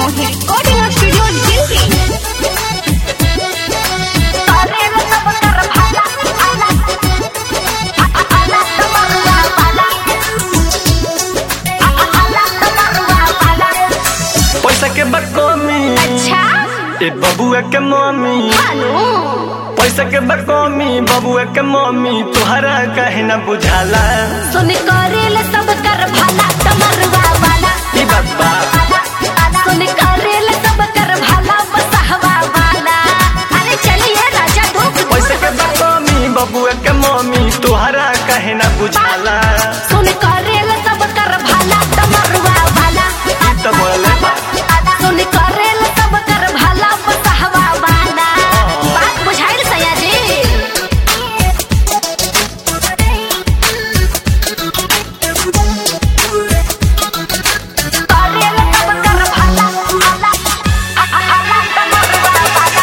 मोहित recording studio Delhi. पैसा के बकमी अच्छा ए बबुआ के मम्मी हेलो पैसा के बकमी बबुआ के मम्मी तुहरा कहे न बुझाला सुन करेल सब कर भला तमरवा वाला ई बाबा सुन करेल सब कर भला बसहवा वाला। अरे चलिए राजा दुख पैसा के बकमी बबुआ के मम्मी तुहरा कहे न बुझाला सुन करेल सब कर भला तमरवा वाला ई तो बोले सुन करेल सब कर भला बसहवा वाला। बात बुझाइल सया जी करेल सब कर भला वाला तमरवा वाला।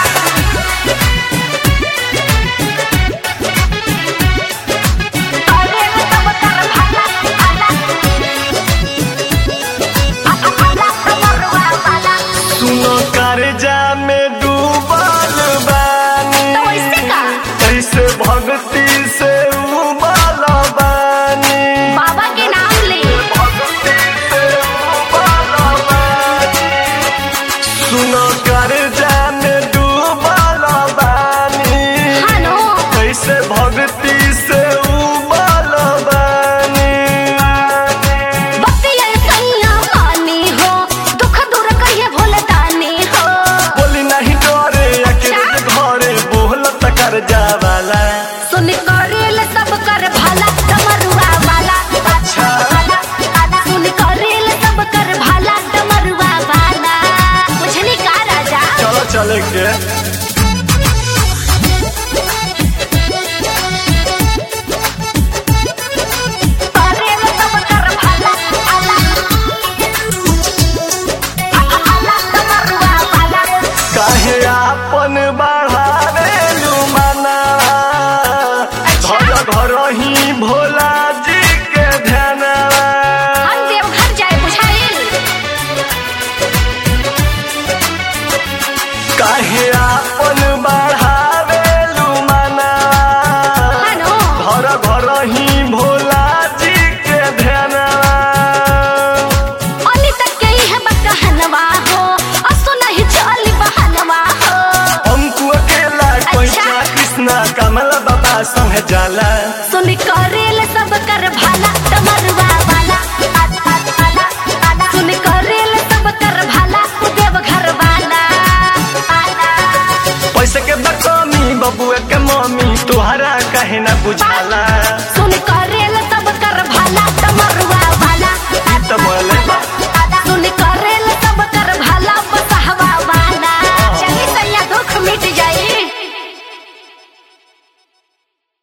करेल सब कर भला तमरवा वाला। सुनो कर्जा में डूबल बानी तो ऐसे का कैसे भक्ति से उबाल बानी बाबा के नाम ले भक्ति से उबाल बानी सुनो कर्जा में डूबल बानी हानो कैसे भक्ति से उबाल बानी बतिया सैया मानी हो दुख दूर कहिए भोले दानी हो। बोली नहीं डरे अकेले घरे बोलत कर्जा वाला सुन करेल सब कर भला डमरुआ वाला। अच्छा। सुन करेल सब कर भला डमरुआ वाला। बुझनी का राजा चलो चले के करेल सब कर भला डमरुआ वाला। काहे आपन बढ़ावे लुमाना घर घर ही भोला जी के ध्यान हम देवघर जाए बुझाइल काहे आपन बढ़ावे लुमाना हानो घर घर ही भोला जी के ध्यान अली तक के है बकहनवा हो असो नहीं चली बहनवा हो। हमको अकेला कोई अच्छा। कृष्णा कमला बाबा संग जाला सुन करेल सब कर भला डमरुआ वाला। सुन करेल सब कर भला देवघर वाला। पैसे के बकमी बबुआ के मम्मी तुहरा कहे न बुझाला सुन कर